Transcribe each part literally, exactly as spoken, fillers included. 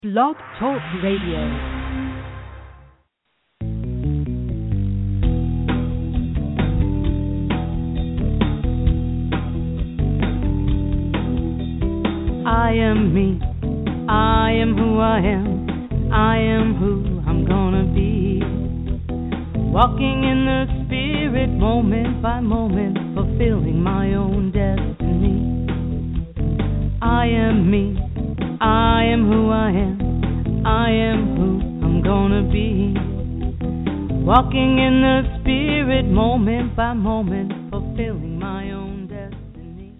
Blog Talk Radio. I am me, I am who I am, I am who I'm gonna be. Walking in the spirit moment by moment, fulfilling my own destiny. I am me, I am who I am, I am who I'm gonna be. Walking in the spirit moment by moment, fulfilling my own destiny.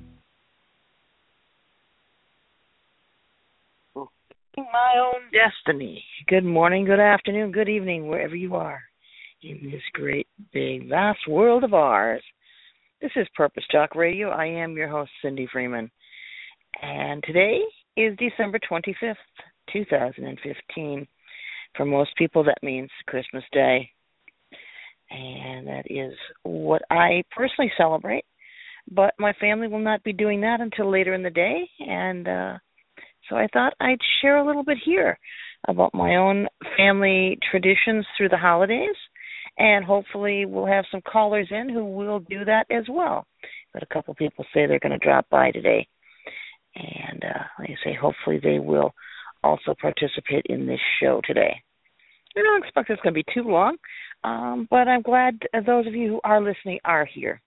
My own destiny. Good morning, good afternoon, good evening, wherever you are in this great, big, vast world of ours. This is Purpose Talk Radio. I am your host, Cindy Freeman. And today is December twenty-fifth, two thousand fifteen. For most people, that means Christmas Day. And that is what I personally celebrate. But my family will not be doing that until later in the day. And uh, so I thought I'd share a little bit here about my own family traditions through the holidays. And hopefully we'll have some callers in who will do that as well. But a couple people say they're going to drop by today. And uh, like I say, hopefully they will also participate in this show today. I don't expect it's going to be too long, um, but I'm glad those of you who are listening are here.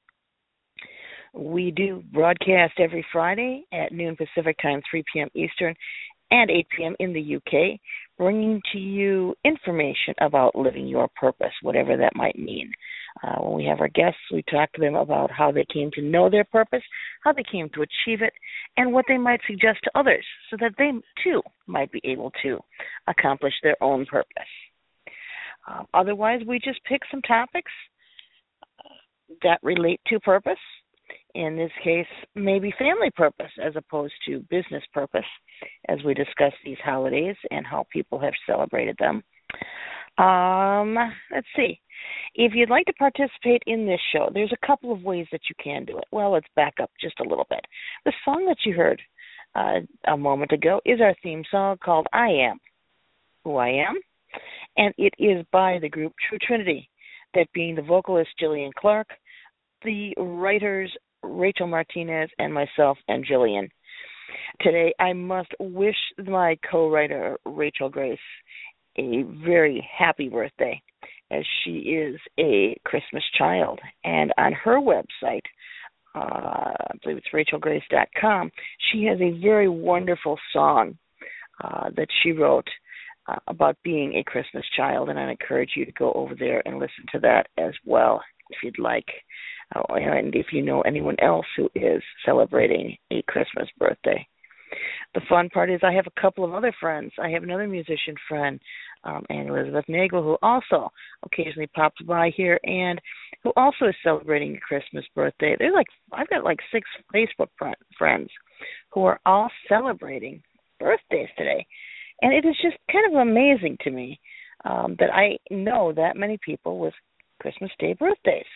We do broadcast every Friday at noon Pacific time, three p.m. Eastern, and eight p.m. in the U K, bringing to you information about living your purpose, whatever that might mean. Uh, when we have our guests, we talk to them about how they came to know their purpose, how they came to achieve it, and what they might suggest to others so that they, too, might be able to accomplish their own purpose. Um, otherwise, we just pick some topics that relate to purpose. In this case, maybe family purpose as opposed to business purpose, as we discuss these holidays and how people have celebrated them. Um, let's see. If you'd like to participate in this show, there's a couple of ways that you can do it. Well, let's back up just a little bit. The song that you heard uh, a moment ago is our theme song called I Am Who I Am, and it is by the group True Trinity, that being the vocalist Jillian Clark, the writers Rachel Martinez, and myself and Jillian. Today, I must wish my co-writer Rachel Grace a very happy birthday, as she is a Christmas child. And on her website, uh, I believe it's rachel grace dot com, she has a very wonderful song uh, that she wrote uh, about being a Christmas child, and I encourage you to go over there and listen to that as well if you'd like. Uh, and if you know anyone else who is celebrating a Christmas birthday. The fun part is I have a couple of other friends. I have another musician friend, um, Anne Elizabeth Nagel, who also occasionally pops by here and who also is celebrating a Christmas birthday. There's like I've got like six Facebook friends who are all celebrating birthdays today. And it is just kind of amazing to me um, that I know that many people with Christmas Day birthdays.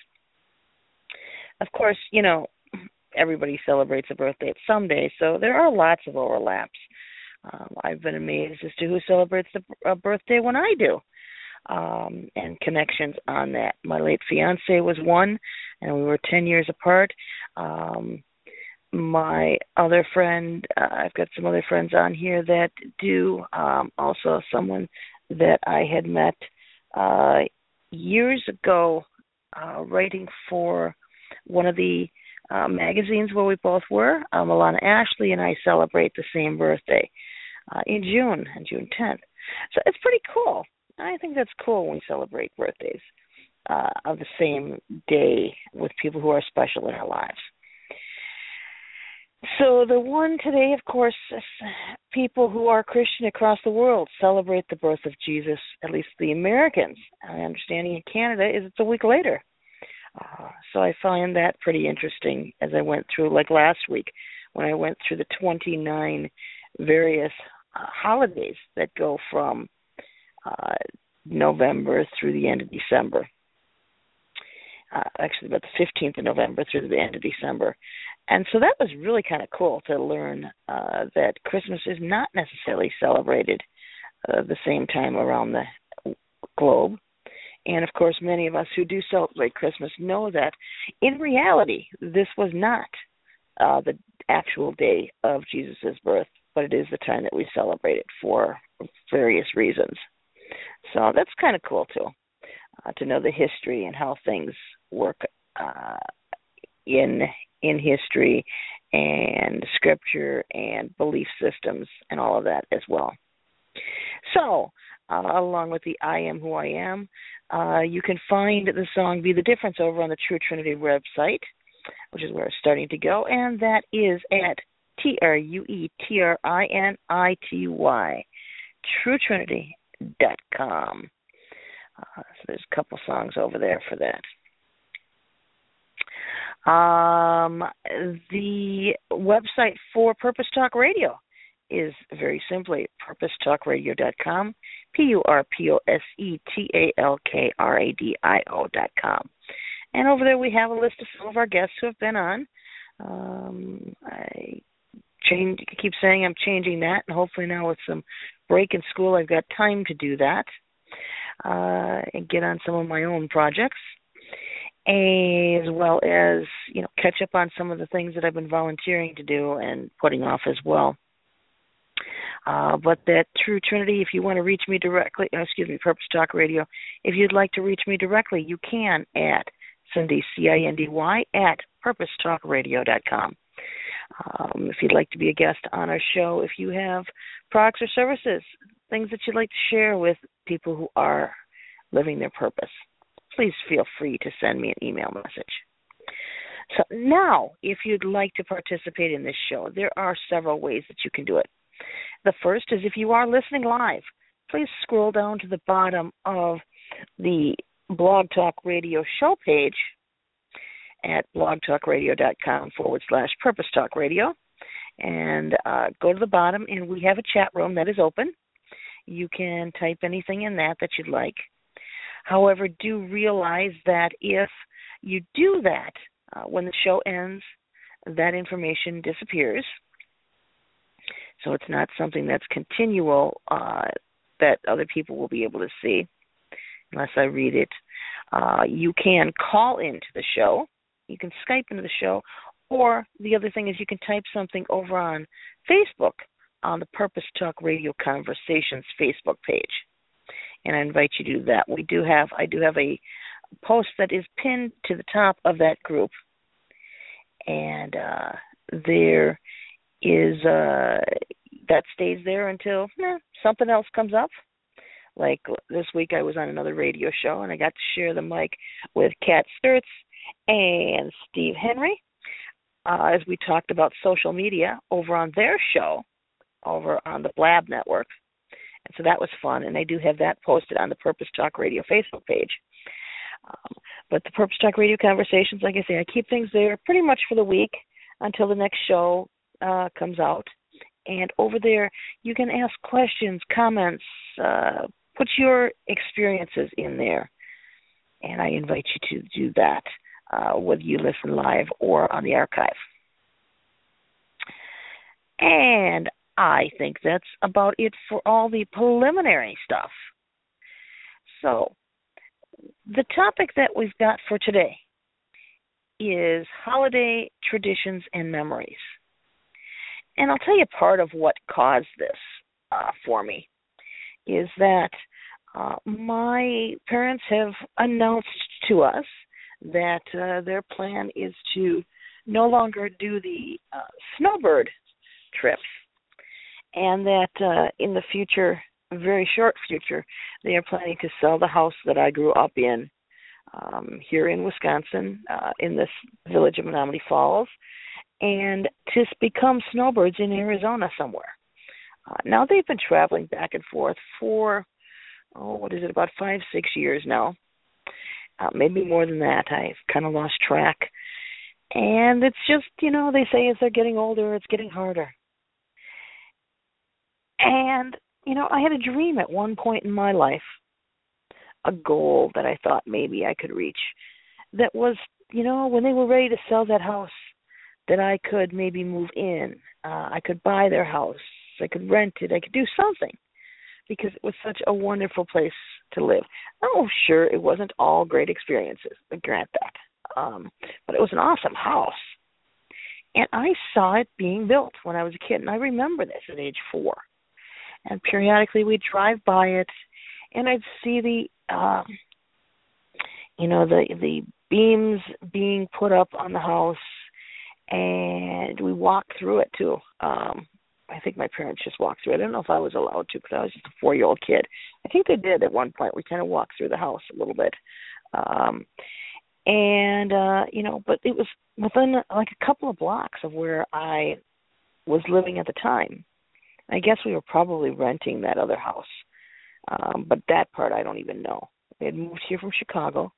Of course, you know, everybody celebrates a birthday some day, so there are lots of overlaps. Um, I've been amazed as to who celebrates a birthday when I do, um, and connections on that. My late fiance was one, and we were ten years apart. Um, my other friend, uh, I've got some other friends on here that do, um, also someone that I had met uh, years ago uh, writing for one of the uh, magazines where we both were. Um, Alana Ashley and I celebrate the same birthday uh, in June, on June tenth. So it's pretty cool. I think that's cool when we celebrate birthdays uh, of the same day with people who are special in our lives. So the one today, of course, is people who are Christian across the world celebrate the birth of Jesus, at least the Americans. My understanding in Canada is it's a week later. Uh, so I find that pretty interesting as I went through, like last week, when I went through the twenty-nine various uh, holidays that go from uh, November through the end of December. Uh, actually, about the fifteenth of November through the end of December. And so that was really kind of cool to learn uh, that Christmas is not necessarily celebrated uh, the same time around the globe. And, of course, many of us who do celebrate Christmas know that, in reality, this was not uh, the actual day of Jesus' birth, but it is the time that we celebrate it for various reasons. So that's kind of cool, too, uh, to know the history and how things work uh, in in history and scripture and belief systems and all of that as well. So, uh, along with the I Am Who I Am, uh, you can find the song Be the Difference over on the True Trinity website, which is where it's starting to go, and that is at T R U E T R I N I T Y, true trinity dot com. Uh, so there's a couple songs over there for that. Um, the website for Purpose Talk Radio is very simply purpose talk radio dot com, P U R P O S E T A L K R A D I O dot com. And over there we have a list of some of our guests who have been on. Um, I change, keep saying I'm changing that, and hopefully now with some break in school I've got time to do that uh, and get on some of my own projects, as well as, you know, catch up on some of the things that I've been volunteering to do and putting off as well. Uh, but that True Trinity, if you want to reach me directly, uh, excuse me, Purpose Talk Radio, if you'd like to reach me directly, you can at Cindy, C I N D Y, at purpose talk radio dot com. Um, if you'd like to be a guest on our show, if you have products or services, things that you'd like to share with people who are living their purpose, please feel free to send me an email message. So now, if you'd like to participate in this show, there are several ways that you can do it. The first is if you are listening live, please scroll down to the bottom of the Blog Talk Radio show page at blogtalkradio.com forward slash Purpose Talk Radio, and uh, go to the bottom, and we have a chat room that is open. You can type anything in that that you'd like. However, do realize that if you do that, uh, when the show ends, that information disappears. So it's not something that's continual uh, that other people will be able to see unless I read it. Uh, you can call into the show. You can Skype into the show. Or the other thing is you can type something over on Facebook on the Purpose Talk Radio Conversations Facebook page. And I invite you to do that. We do have, I do have a post that is pinned to the top of that group. And uh, there is, uh, that stays there until eh, something else comes up. Like this week I was on another radio show and I got to share the mic with Kat Sturtz and Steve Henry uh, as we talked about social media over on their show over on the Blab Network. And so that was fun, and I do have that posted on the Purpose Talk Radio Facebook page. Um, but the Purpose Talk Radio Conversations, like I say, I keep things there pretty much for the week until the next show uh, comes out. And over there, you can ask questions, comments, uh, put your experiences in there. And I invite you to do that, uh, whether you listen live or on the archive. And I think that's about it for all the preliminary stuff. So the topic that we've got for today is holiday traditions and memories. And I'll tell you part of what caused this uh, for me is that uh, my parents have announced to us that uh, their plan is to no longer do the uh, snowbird trips, and that uh, in the future, very short future, they are planning to sell the house that I grew up in um, here in Wisconsin, uh, in this village of Menomonee Falls, and to become snowbirds in Arizona somewhere. Uh, now they've been traveling back and forth for, oh, what is it, about five, six years now. Uh, maybe more than that. I've kind of lost track. And it's just, you know, they say as they're getting older, it's getting harder. And, you know, I had a dream at one point in my life, a goal that I thought maybe I could reach, that was, you know, when they were ready to sell that house, that I could maybe move in. Uh, I could buy their house. I could rent it. I could do something because it was such a wonderful place to live. Oh, sure, it wasn't all great experiences, I grant that, um, but it was an awesome house. And I saw it being built when I was a kid, and I remember this at age four. And periodically we'd drive by it, and I'd see the, uh, you know, the the beams being put up on the house, and we walked through it too. Um, I think my parents just walked through it. I don't know if I was allowed to because I was just a four-year-old kid. I think they did at one point. We kind of walked through the house a little bit. Um, and, uh, you know, but it was within like a couple of blocks of where I was living at the time. I guess we were probably renting that other house. Um, but that part I don't even know. We had moved here from Chicago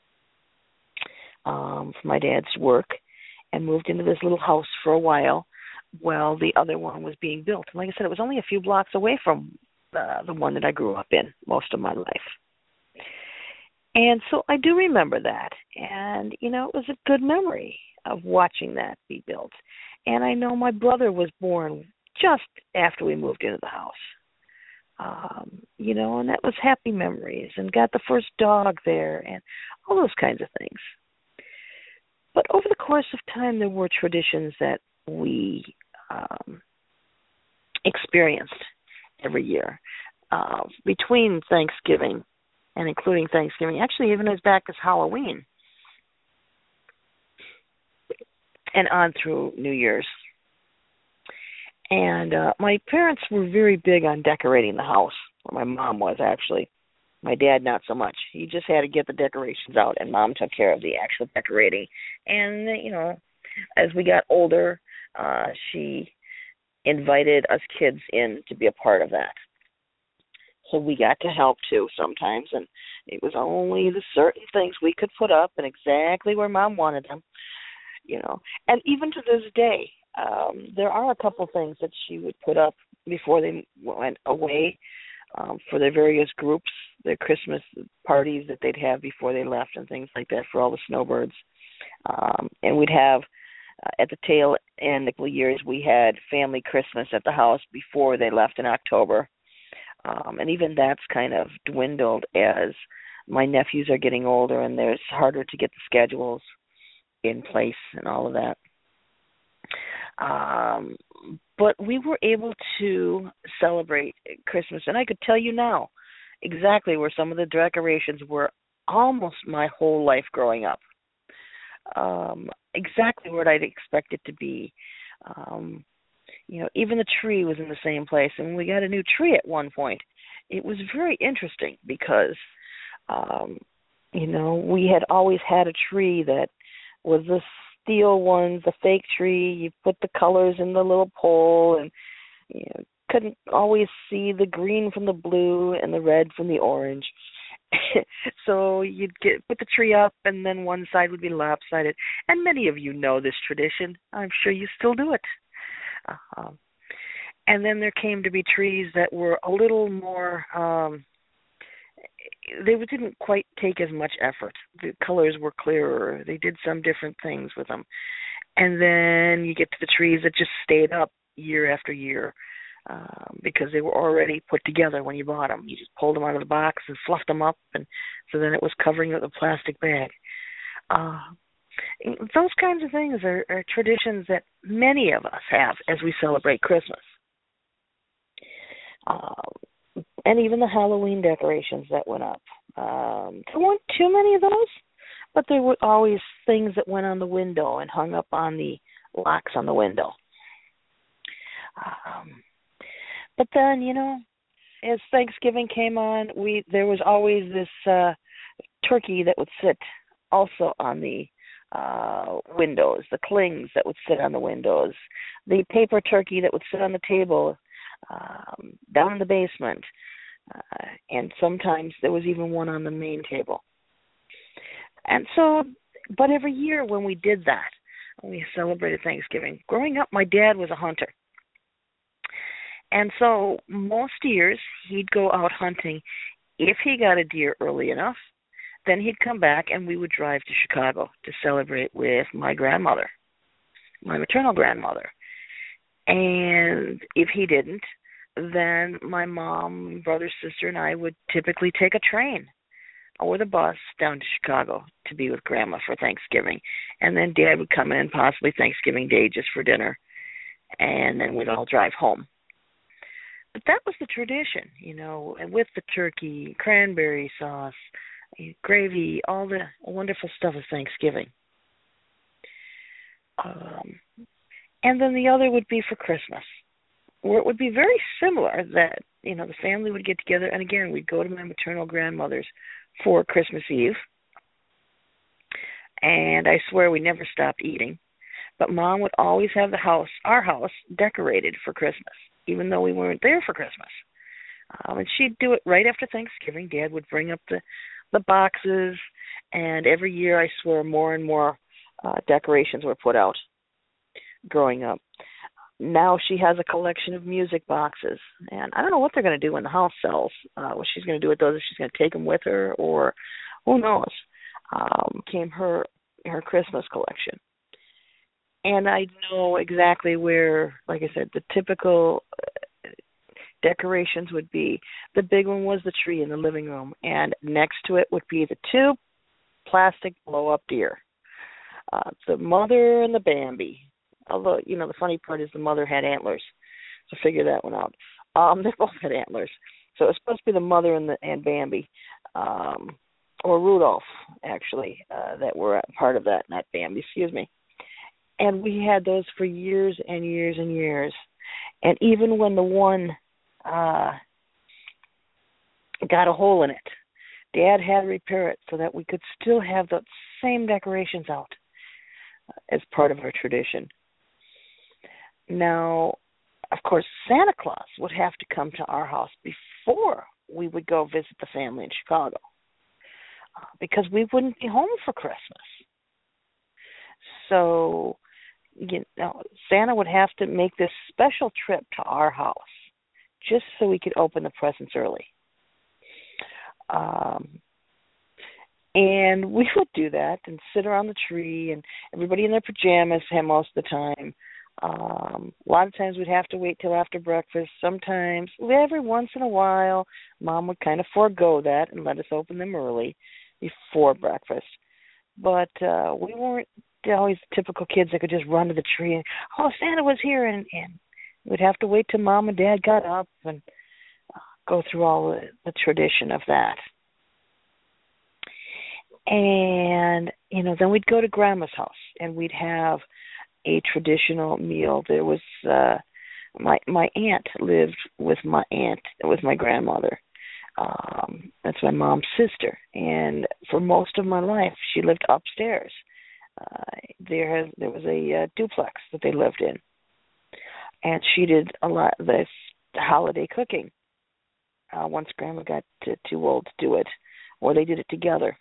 um, for my dad's work and moved into this little house for a while while the other one was being built. And like I said, it was only a few blocks away from uh, the one that I grew up in most of my life. And so I do remember that. And, you know, it was a good memory of watching that be built. And I know my brother was born just after we moved into the house. Um, you know, and that was happy memories, and got the first dog there and all those kinds of things. But over the course of time, there were traditions that we um, experienced every year uh, between Thanksgiving and including Thanksgiving, actually even as back as Halloween and on through New Year's. And uh, my parents were very big on decorating the house, or my mom was actually. My dad, not so much. He just had to get the decorations out, and Mom took care of the actual decorating. And, you know, as we got older, uh, she invited us kids in to be a part of that. So we got to help, too, sometimes. And it was only the certain things we could put up and exactly where Mom wanted them, you know. And even to this day, um, there are a couple things that she would put up before they went away. Um, for their various groups, their Christmas parties that they'd have before they left and things like that for all the snowbirds. Um, and we'd have, uh, at the tail end of the years, we had family Christmas at the house before they left in October. Um, and even that's kind of dwindled as my nephews are getting older and there's harder to get the schedules in place and all of that. Um, but we were able to celebrate Christmas, and I could tell you now exactly where some of the decorations were almost my whole life growing up. Um, exactly where I'd expect it to be. Um, you know, even the tree was in the same place, and we got a new tree at one point. It was very interesting because, um, you know, we had always had a tree that was this steel ones, the fake tree. You put the colors in the little pole, and you know, couldn't always see the green from the blue and the red from the orange. So you'd get put the tree up, and then one side would be lopsided. And many of you know this tradition. I'm sure you still do it. Uh-huh. And then there came to be trees that were a little more. Um, They didn't quite take as much effort. The colors were clearer. They did some different things with them. And then you get to the trees that just stayed up year after year um, because they were already put together when you bought them. You just pulled them out of the box and fluffed them up, and so then it was covering it with a plastic bag. Uh, those kinds of things are, are traditions that many of us have as we celebrate Christmas. Um, And even the Halloween decorations that went up. Um, there weren't too many of those, but there were always things that went on the window and hung up on the locks on the window. Um, but then, you know, as Thanksgiving came on, we there was always this uh, turkey that would sit also on the uh, windows, the clings that would sit on the windows, the paper turkey that would sit on the table um, down in the basement. Uh, and sometimes there was even one on the main table. And so, but every year when we did that, we celebrated Thanksgiving. Growing up, my dad was a hunter. And so most years he'd go out hunting. If he got a deer early enough, then he'd come back and we would drive to Chicago to celebrate with my grandmother, my maternal grandmother. And if he didn't, then my mom, brother, sister, and I would typically take a train or the bus down to Chicago to be with Grandma for Thanksgiving. And then Dad would come in possibly Thanksgiving Day just for dinner, and then we'd all drive home. But that was the tradition, you know, and with the turkey, cranberry sauce, gravy, all the wonderful stuff of Thanksgiving. Um, and then the other would be for Christmas, where it would be very similar that, you know, the family would get together, and again, we'd go to my maternal grandmother's for Christmas Eve. And I swear we never stopped eating. But Mom would always have the house, our house, decorated for Christmas, even though we weren't there for Christmas. Um, and she'd do it right after Thanksgiving. Dad would bring up the, the boxes, and every year, I swear, more and more uh, decorations were put out growing up. Now she has a collection of music boxes, and I don't know what they're going to do when the house sells, uh, what she's going to do with those, if she's going to take them with her, or who knows. Um, came her her Christmas collection. And I know exactly where, like I said, the typical decorations would be. The big one was the tree in the living room, and next to it would be the two plastic blow-up deer, uh, the mother and the Bambi. Although, you know, the funny part is the mother had antlers, so figure that one out. Um, they both had antlers, so it was supposed to be the mother and the and Bambi, um, or Rudolph, actually, uh, that were a part of that, not Bambi, excuse me. And we had those for years and years and years. And even when the one uh, got a hole in it, Dad had to repair it so that we could still have the same decorations out uh, as part of our tradition. Now, of course, Santa Claus would have to come to our house before we would go visit the family in Chicago, uh, because we wouldn't be home for Christmas. So, you know, Santa would have to make this special trip to our house just so we could open the presents early. Um, and we would do that and sit around the tree, and everybody in their pajamas most of the time. Um, a lot of times we'd have to wait till after breakfast. Sometimes, every once in a while, Mom would kind of forego that and let us open them early before breakfast. But uh, we weren't always the typical kids that could just run to the tree and, oh, Santa was here, and, and we'd have to wait till Mom and Dad got up and uh, go through all the, the tradition of that. And, you know, then we'd go to Grandma's house, and we'd have a traditional meal. There was uh, my my aunt lived with my aunt with my grandmother. Um, that's my mom's sister, and for most of my life, she lived upstairs. Uh, there has there was a uh, duplex that they lived in, and she did a lot of this holiday cooking. Uh, once Grandma got to, too old to do it, or they did it together,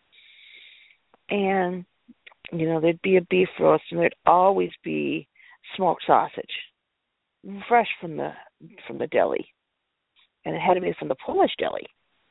and you know, there'd be a beef roast, and there'd always be smoked sausage, fresh from the from the deli, and it had to be from the Polish deli,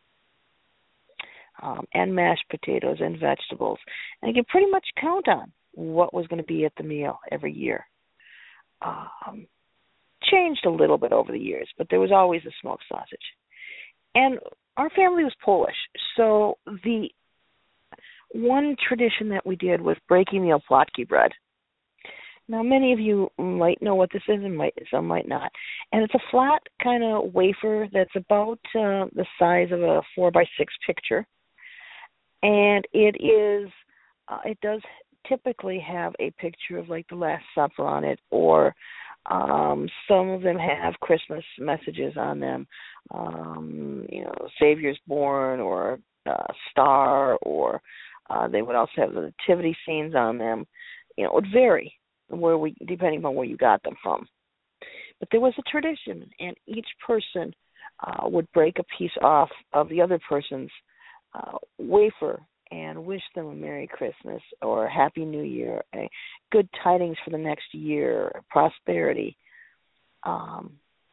um, and mashed potatoes and vegetables, and you could pretty much count on what was going to be at the meal every year. Um, changed a little bit over the years, but there was always a smoked sausage, and our family was Polish, so the one tradition that we did was breaking the opłatki bread. Now, many of you might know what this is, and might, some might not. And it's a flat kind of wafer that's about uh, the size of a four by six picture. And it is, uh, it does typically have a picture of like the Last Supper on it, or um, some of them have Christmas messages on them. Um, you know, Savior's Born, or uh, Star, or Uh, they would also have the nativity scenes on them. You know, it would vary where we, depending on where you got them from. But there was a tradition, and each person uh, would break a piece off of the other person's uh, wafer and wish them a Merry Christmas or a Happy New Year, a good tidings for the next year, prosperity. Um,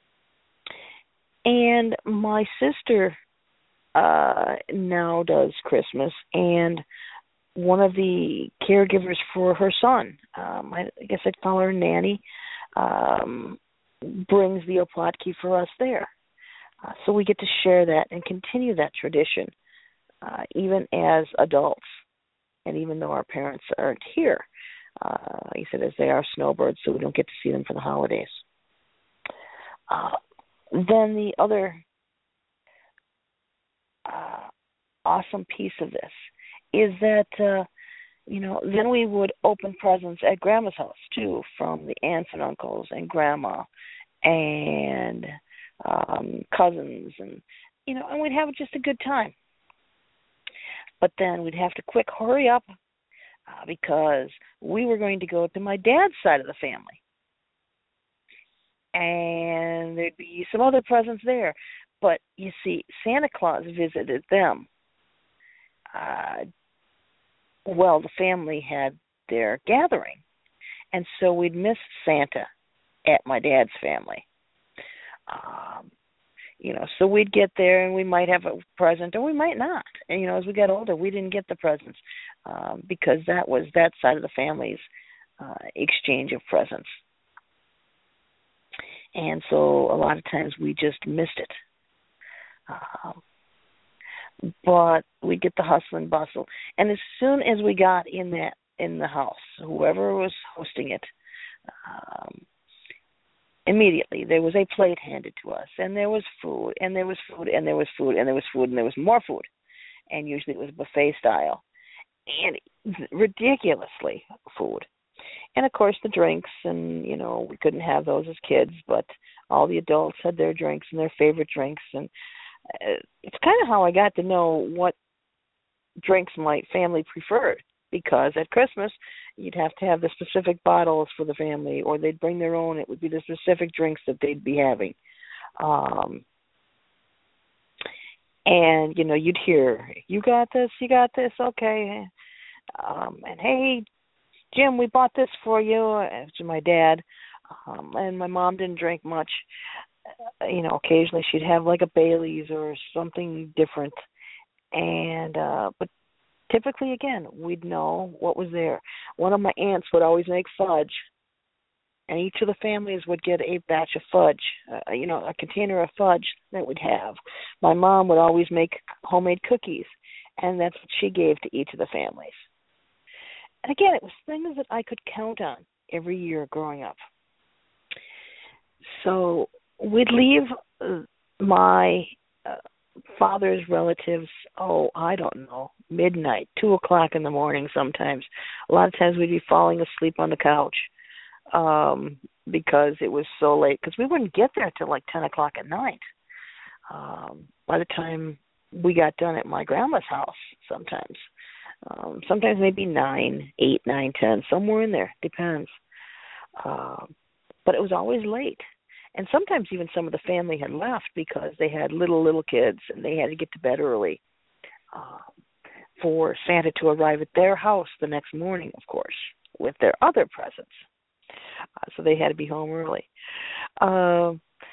and my sister Uh, now does Christmas, and one of the caregivers for her son, um, I, I guess I'd call her Nanny, um, brings the Oplatki for us there. Uh, so we get to share that and continue that tradition, uh, even as adults, and even though our parents aren't here. Uh, he said, as they are snowbirds, so we don't get to see them for the holidays. Uh, then the other uh, awesome piece of this is that, uh, you know, then we would open presents at Grandma's house, too, from the aunts and uncles and Grandma and um, cousins, and, you know, and we'd have just a good time. But then we'd have to quick hurry up uh, because we were going to go to my dad's side of the family. And there'd be some other presents there. But, you see, Santa Claus visited them. Uh, well, the family had their gathering. And so we'd miss Santa at my dad's family. Um, you know, so we'd get there and we might have a present or we might not. And, you know, as we got older, we didn't get the presents um, because that was that side of the family's uh, exchange of presents. And so a lot of times we just missed it. Um, but we'd get the hustle and bustle. And as soon as we got in that in the house, whoever was hosting it, um, immediately there was a plate handed to us, and there was food, and there was food, and there was food, and there was food, and there was more food. And usually it was buffet style. And ridiculously food. And, of course, the drinks, and, you know, we couldn't have those as kids, but all the adults had their drinks and their favorite drinks. And uh, it's kind of how I got to know what drinks my family preferred, because at Christmas you'd have to have the specific bottles for the family, or they'd bring their own. It would be the specific drinks that they'd be having. Um, and, you know, you'd hear, you got this, you got this, okay. Um, and, hey, Jim, we bought this for you, to my dad. Um, and my mom didn't drink much. Uh, you know, occasionally she'd have like a Bailey's or something different. And, uh, but typically, again, we'd know what was there. One of my aunts would always make fudge, and each of the families would get a batch of fudge, uh, you know, a container of fudge that we'd have. My mom would always make homemade cookies, and that's what she gave to each of the families. And again, it was things that I could count on every year growing up. So we'd leave uh, my uh, father's relatives, oh, I don't know, midnight, two o'clock in the morning sometimes. A lot of times we'd be falling asleep on the couch um, because it was so late, because we wouldn't get there till like ten o'clock at night. Um, by the time we got done at my grandma's house sometimes. Um, sometimes maybe nine, eight, nine, ten, somewhere in there, depends. Uh, but it was always late. And sometimes even some of the family had left because they had little, little kids and they had to get to bed early uh, for Santa to arrive at their house the next morning, of course, with their other presents. Uh, so they had to be home early. Uh,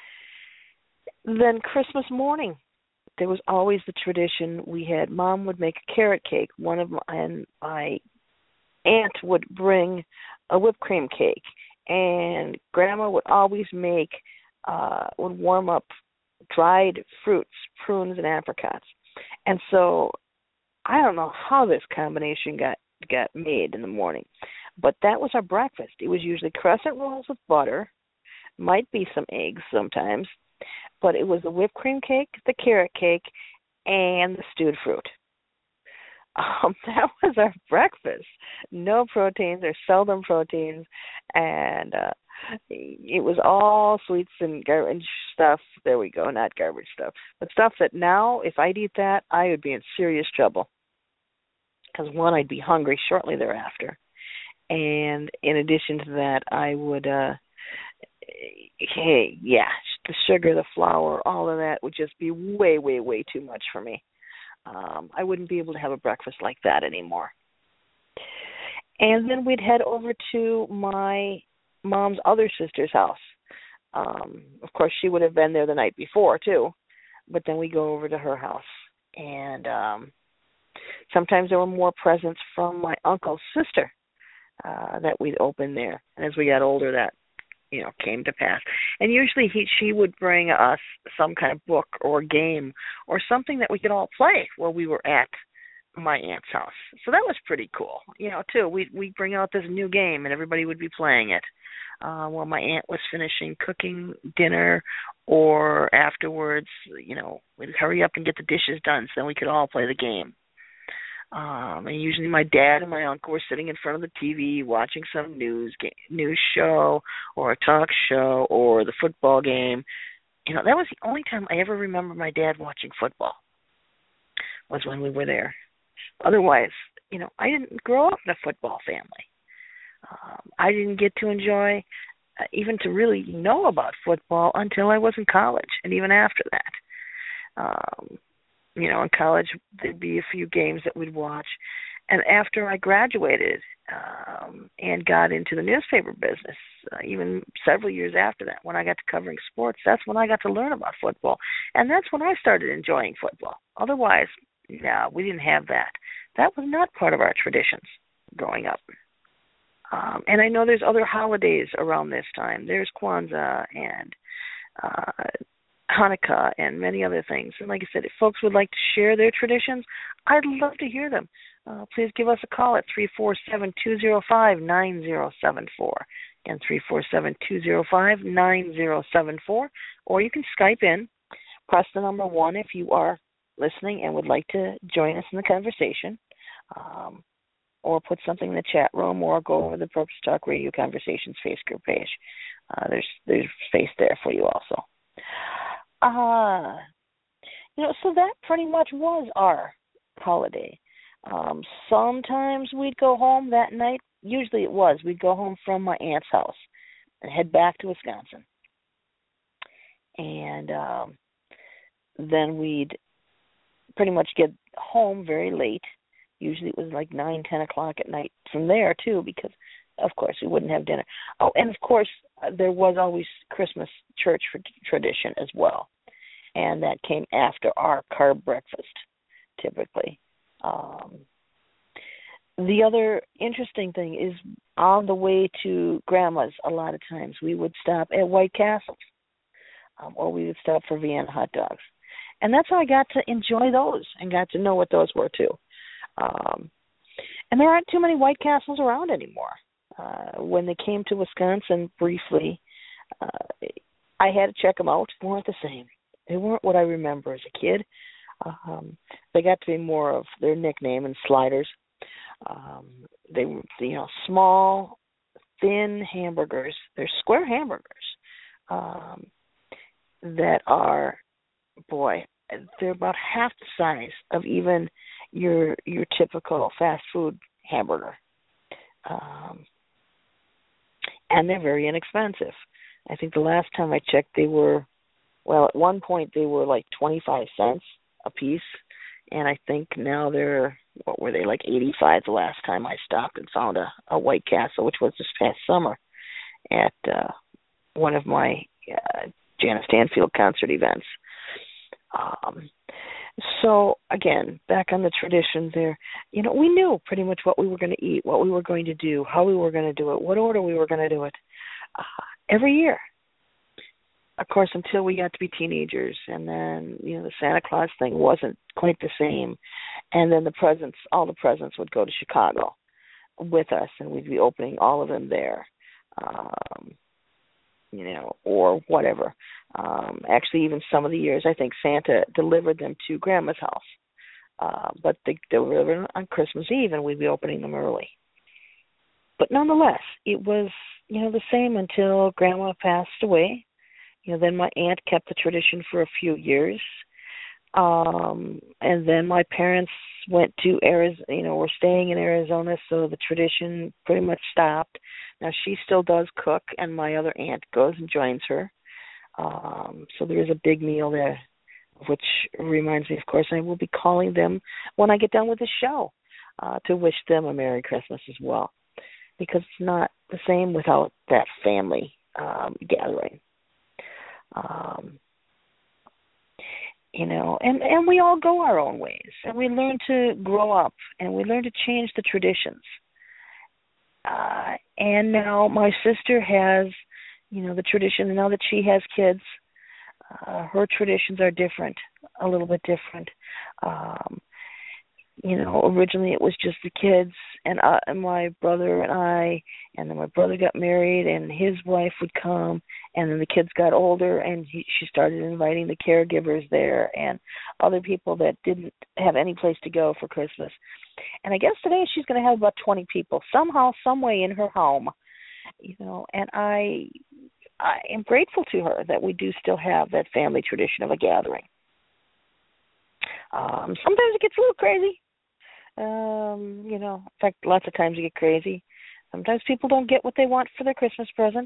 then Christmas morning, there was always the tradition. We had, Mom would make a carrot cake. One of my, and my aunt would bring a whipped cream cake. And Grandma would always make, uh, would warm up dried fruits, prunes and apricots. And so I don't know how this combination got, got made in the morning, but that was our breakfast. It was usually crescent rolls with butter, might be some eggs sometimes, but it was the whipped cream cake, the carrot cake, and the stewed fruit. Um, that was our breakfast. No proteins or seldom proteins, and uh, it was all sweets and garbage stuff. There we go, not garbage stuff, but stuff that now, if I'd eat that, I would be in serious trouble. Because one, I'd be hungry shortly thereafter, and in addition to that, I would, uh, hey, yeah, the sugar, the flour, all of that would just be way, way, way too much for me. Um, I wouldn't be able to have a breakfast like that anymore. And then we'd head over to my mom's other sister's house. Um, of course, she would have been there the night before, too. But then we go over to her house. And um, sometimes there were more presents from my uncle's sister uh, that we'd open there. And as we got older, that you know, came to pass. And usually he she would bring us some kind of book or game or something that we could all play while we were at my aunt's house. So that was pretty cool, you know, too. We'd, we'd bring out this new game and everybody would be playing it uh, while my aunt was finishing cooking dinner, or afterwards, you know, we'd hurry up and get the dishes done so then we could all play the game. Um, and usually my dad and my uncle were sitting in front of the T V watching some news game, news show or a talk show or the football game. You know, that was the only time I ever remember my dad watching football, was when we were there. Otherwise, you know, I didn't grow up in a football family. Um, I didn't get to enjoy, uh, even to really know about football until I was in college, and even after that. Um, you know, in college, there'd be a few games that we'd watch. And after I graduated um, and got into the newspaper business, uh, even several years after that, when I got to covering sports, that's when I got to learn about football. And that's when I started enjoying football. Otherwise, no, we didn't have that. That was not part of our traditions growing up. Um, and I know there's other holidays around this time. There's Kwanzaa and uh, Hanukkah and many other things. And like I said, if folks would like to share their traditions, I'd love to hear them. Uh, please give us a call at three four seven, two zero five, nine zero seven four. Again, three four seven, two zero five, nine zero seven four. Or you can Skype in. Press the number one if you are listening and would like to join us in the conversation. Um, or put something in the chat room, or go over the Purpose Talk Radio Conversations Facebook page. Uh, there's there's space there for you also. Uh, you know, so that pretty much was our holiday. Um, sometimes we'd go home that night. Usually it was. We'd go home from my aunt's house and head back to Wisconsin. And um, then we'd pretty much get home very late. Usually it was like nine, ten o'clock at night from there, too, because, of course, we wouldn't have dinner. Oh, and, of course, uh, there was always Christmas church tradition as well, and that came after our carb breakfast, typically. Um, the other interesting thing is on the way to Grandma's, a lot of times we would stop at White Castles, um, or we would stop for Vienna hot dogs. And that's how I got to enjoy those and got to know what those were, too. Um, and there aren't too many White Castles around anymore. Uh, when they came to Wisconsin briefly, uh, I had to check them out. They weren't the same. They weren't what I remember as a kid. Um, they got to be more of their nickname and sliders. Um, they were, you know, small, thin hamburgers. They're square hamburgers um, that are, boy, they're about half the size of even your your typical fast food hamburger. Um, and they're very inexpensive. I think the last time I checked, they were, well, at one point they were like twenty-five cents a piece, and I think now they're, what were they, like eighty-five the last time I stopped and found a, a White Castle, which was this past summer at uh, one of my uh, Janice Stanfield concert events. Um, so, again, back on the tradition there, you know, we knew pretty much what we were going to eat, what we were going to do, how we were going to do it, what order we were going to do it, uh, every year. Of course, until we got to be teenagers, and then, you know, the Santa Claus thing wasn't quite the same. And then the presents, all the presents would go to Chicago with us, and we'd be opening all of them there. Um you know, or whatever. Um, actually, even some of the years, I think Santa delivered them to Grandma's house. Uh, but they delivered them on Christmas Eve, and we'd be opening them early. But nonetheless, it was, you know, the same until Grandma passed away. You know, then my aunt kept the tradition for a few years. Um, and then my parents went to Arizona, you know, were staying in Arizona, so the tradition pretty much stopped. Now, she still does cook, and my other aunt goes and joins her. Um, so there is a big meal there, which reminds me, of course, I will be calling them when I get done with the show uh, to wish them a Merry Christmas as well, because it's not the same without that family um, gathering. Um You know, and, and we all go our own ways, and we learn to grow up, and we learn to change the traditions. Uh, and now my sister has, you know, the tradition, now that she has kids, uh, her traditions are different, a little bit different. Um, you know, originally it was just the kids and, uh, and my brother and I, and then my brother got married and his wife would come, and then the kids got older and he, she started inviting the caregivers there and other people that didn't have any place to go for Christmas. And I guess today she's going to have about twenty people somehow, some way in her home, you know, and I, I am grateful to her that we do still have that family tradition of a gathering. Um, sometimes it gets a little crazy. Um, you know, in fact, lots of times you get crazy. Sometimes people don't get what they want for their Christmas present,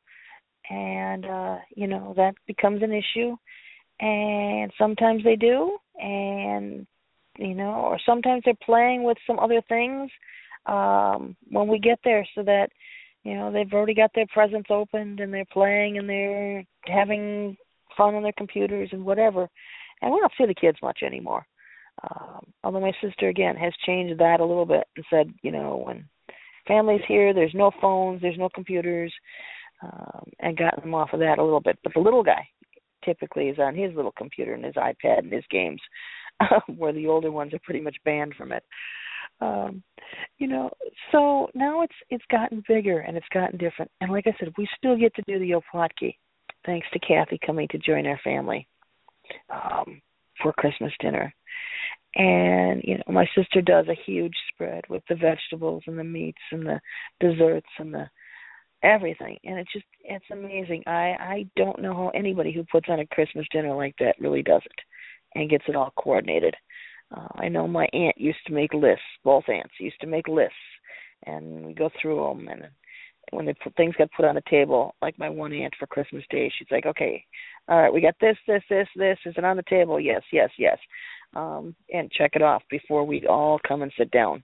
and, uh, you know, that becomes an issue. And sometimes they do, and, you know, or sometimes they're playing with some other things um, when we get there so that, you know, they've already got their presents opened and they're playing and they're having fun on their computers and whatever. And we don't see the kids much anymore. Um, although my sister, again, has changed that a little bit and said, you know, when family's here, there's no phones, there's no computers, um, and gotten them off of that a little bit. But the little guy typically is on his little computer and his iPad and his games, where the older ones are pretty much banned from it. Um, you know, so now it's it's gotten bigger and it's gotten different. And like I said, we still get to do the Opłatki, thanks to Kathy coming to join our family um, for Christmas dinner. And, you know, my sister does a huge spread with the vegetables and the meats and the desserts and the everything. And it's just, it's amazing. I, I don't know how anybody who puts on a Christmas dinner like that really does it and gets it all coordinated. Uh, I know my aunt used to make lists. Both aunts used to make lists. And we go through them. And when they put, things got put on the table, like my one aunt for Christmas Day, she's like, okay, all right, we got this, this, this, this. Is it on the table? Yes, yes, yes. Um, and check it off before we all come and sit down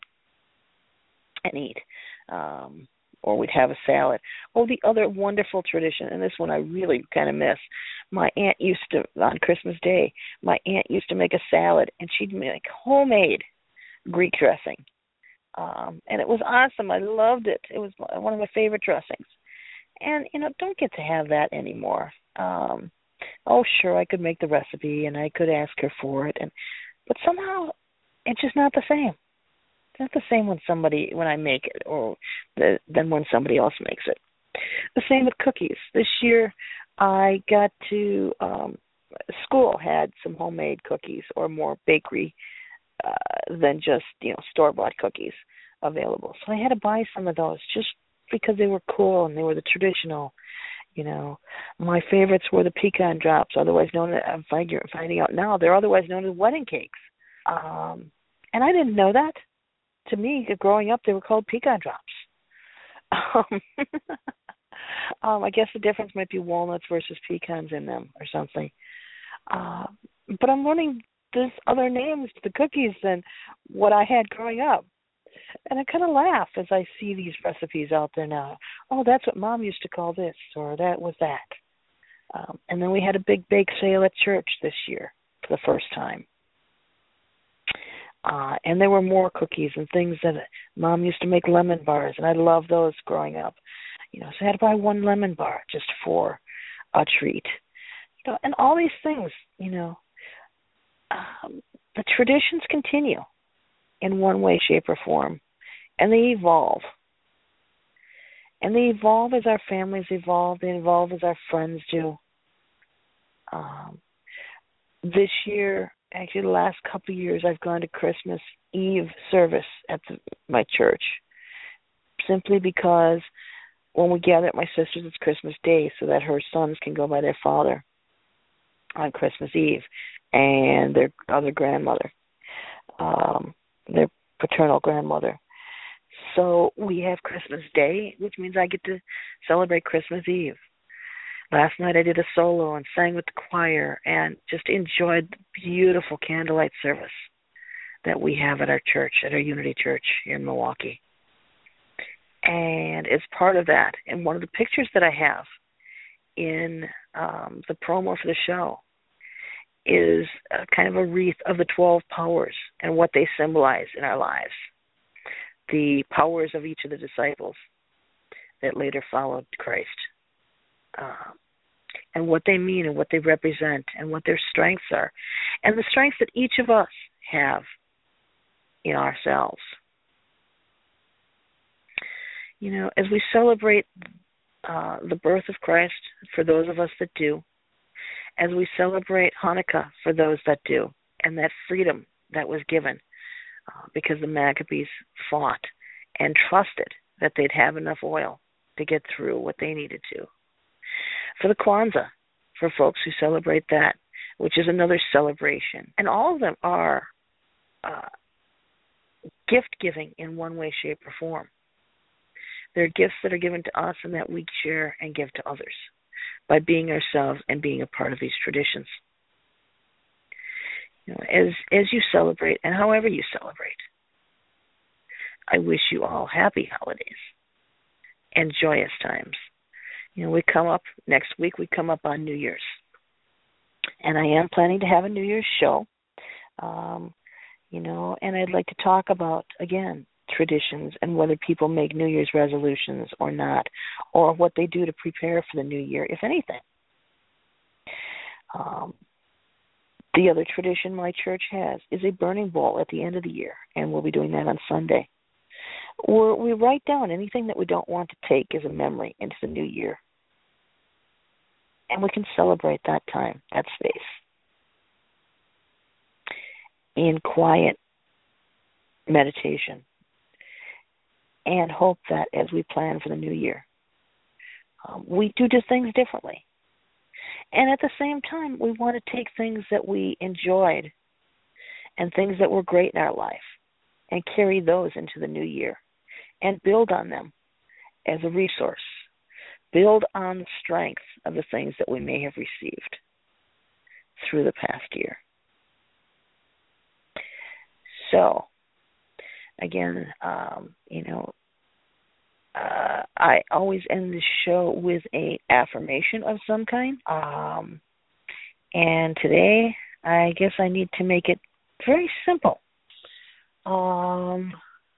and eat. Um, or we'd have a salad. Oh, the other wonderful tradition, and this one I really kind of miss, my aunt used to, on Christmas Day, my aunt used to make a salad, and she'd make homemade Greek dressing. Um, and it was awesome. I loved it. It was one of my favorite dressings. And, you know, don't get to have that anymore. Um, oh, sure, I could make the recipe, and I could ask her for it. and But somehow it's just not the same. It's not the same when somebody, when I make it, or the, than when somebody else makes it. The same with cookies. This year I got to, um, school had some homemade cookies or more bakery uh, than just, you know, store-bought cookies available. So I had to buy some of those just because they were cool and they were the traditional. You know, my favorites were the pecan drops, otherwise known as, I'm finding out now, they're otherwise known as wedding cakes. Um, and I didn't know that. To me, growing up, they were called pecan drops. Um, um, I guess the difference might be walnuts versus pecans in them or something. Uh, but I'm learning there's other names to the cookies than what I had growing up. And I kind of laugh as I see these recipes out there now. Oh, that's what Mom used to call this, or that was that. Um, and then we had a big bake sale at church this year for the first time. Uh, and there were more cookies and things that Mom used to make, lemon bars, and I loved those growing up. You know, so I had to buy one lemon bar just for a treat. You know, and all these things, you know, um, the traditions continue in one way, shape, or form, and they evolve. And they evolve as our families evolve. They evolve as our friends do. Um, this year, actually the last couple of years, I've gone to Christmas Eve service at the, my church, simply because when we gather at my sister's, it's Christmas Day, so that her sons can go by their father on Christmas Eve and their other grandmother, um, their paternal grandmother. So we have Christmas Day, which means I get to celebrate Christmas Eve. Last night I did a solo and sang with the choir and just enjoyed the beautiful candlelight service that we have at our church, at our Unity Church here in Milwaukee. And as part of that, and one of the pictures that I have in um, the promo for the show is a kind of a wreath of the twelve powers and what they symbolize in our lives. The powers of each of the disciples that later followed Christ. uh, and what they mean and what they represent and what their strengths are, and the strengths that each of us have in ourselves. You know, as we celebrate uh, the birth of Christ for those of us that do, as we celebrate Hanukkah for those that do, and that freedom that was given uh, because the Maccabees fought and trusted that they'd have enough oil to get through what they needed to. For the Kwanzaa, for folks who celebrate that, which is another celebration. And all of them are uh, gift-giving in one way, shape, or form. They're gifts that are given to us and that we share and give to others by being ourselves and being a part of these traditions. You know, as as you celebrate and however you celebrate, I wish you all happy holidays and joyous times. You know, we come up, next week we come up on New Year's. And I am planning to have a New Year's show, um, you know, and I'd like to talk about, again, traditions and whether people make New Year's resolutions or not, or what they do to prepare for the new year, if anything. Um, the other tradition my church has is a burning bowl at the end of the year, and we'll be doing that on Sunday. Or we write down anything that we don't want to take as a memory into the new year. And we can celebrate that time, that space, in quiet meditation, and hope that as we plan for the new year, um, we do just things differently. And at the same time, we want to take things that we enjoyed and things that were great in our life and carry those into the new year and build on them as a resource. Build on the strength of the things that we may have received through the past year. So, again, um, you know, uh, I always end the show with a affirmation of some kind. Um, and today, I guess I need to make it very simple. Um...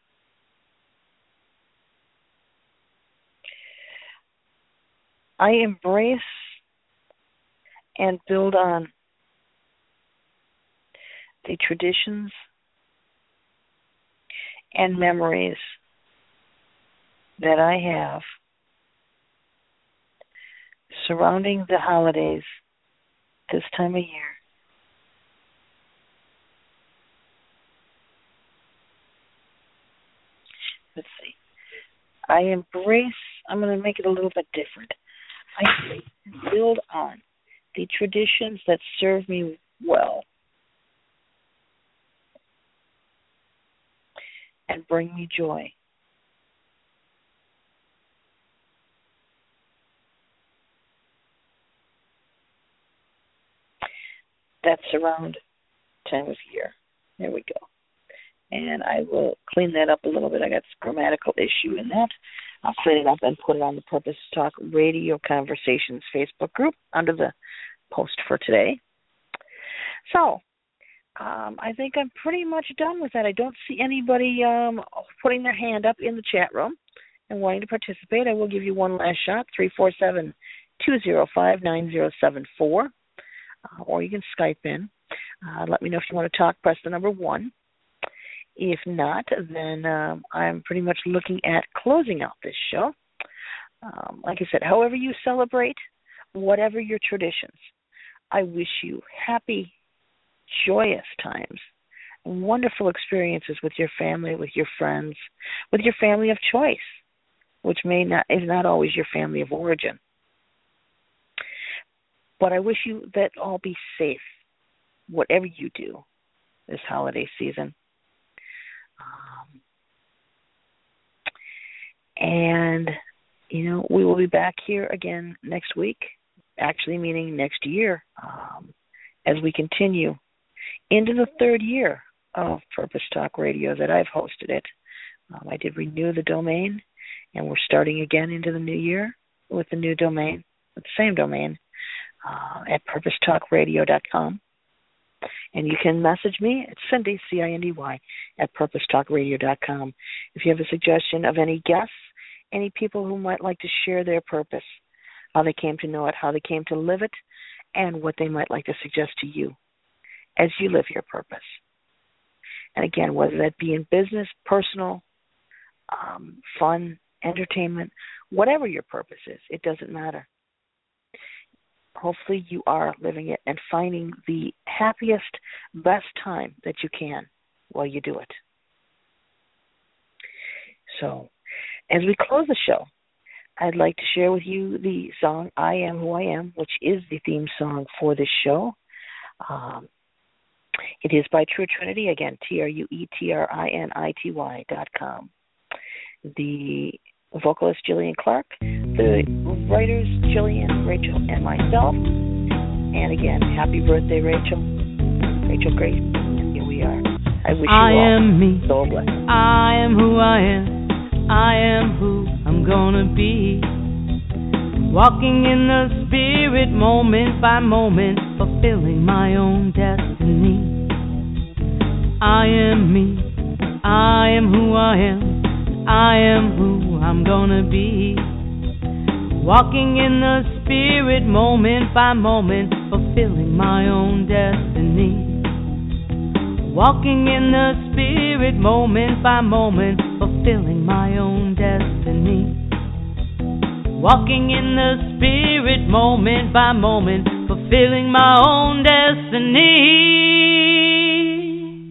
I embrace and build on the traditions and memories that I have surrounding the holidays this time of year. Let's see. I embrace, I'm going to make it a little bit different. I build on the traditions that serve me well and bring me joy. That's around time of year. There we go. And I will clean that up a little bit. I got a grammatical issue in that. I'll clean it up and put it on the Purpose Talk Radio Conversations Facebook group under the post for today. So, um, I think I'm pretty much done with that. I don't see anybody um, putting their hand up in the chat room and wanting to participate. I will give you one last shot, three four seven, two zero five, nine zero seven four, uh, or you can Skype in. Uh, let me know if you want to talk. Press the number one. If not, then um, I'm pretty much looking at closing out this show. Um, like I said, however you celebrate, whatever your traditions, I wish you happy, joyous times, wonderful experiences with your family, with your friends, with your family of choice, which may not is not always your family of origin. But I wish you that all be safe, whatever you do this holiday season. Um, and, you know, we will be back here again next week, actually meaning next year, um, as we continue into the third year of Purpose Talk Radio that I've hosted it. Um, I did renew the domain, and we're starting again into the new year with the new domain, with the same domain, uh, at purpose talk radio dot com. And you can message me at Cindy, C I N D Y, at purpose talk radio dot com. If you have a suggestion of any guests, any people who might like to share their purpose, how they came to know it, how they came to live it, and what they might like to suggest to you as you live your purpose. And again, whether that be in business, personal, um, fun, entertainment, whatever your purpose is, it doesn't matter. Hopefully you are living it and finding the happiest, best time that you can while you do it. So, as we close the show, I'd like to share with you the song I Am Who I Am, which is the theme song for this show. Um, it is by True Trinity, again, T R U E T R I N I T Y dot com. The vocalist Jillian Clark, the writers Jillian, Rachel, and myself. And again, happy birthday, Rachel. Rachel Grace, and here we are. I wish you I all am me. so blessed. I am who I am. I am who I'm gonna be. Walking in the spirit moment by moment, fulfilling my own destiny. I am me. I am who I am. I am who I'm gonna be. Walking in the spirit moment by moment, fulfilling my own destiny. Walking in the spirit moment by moment, fulfilling my own destiny. Walking in the spirit moment by moment, fulfilling my own destiny.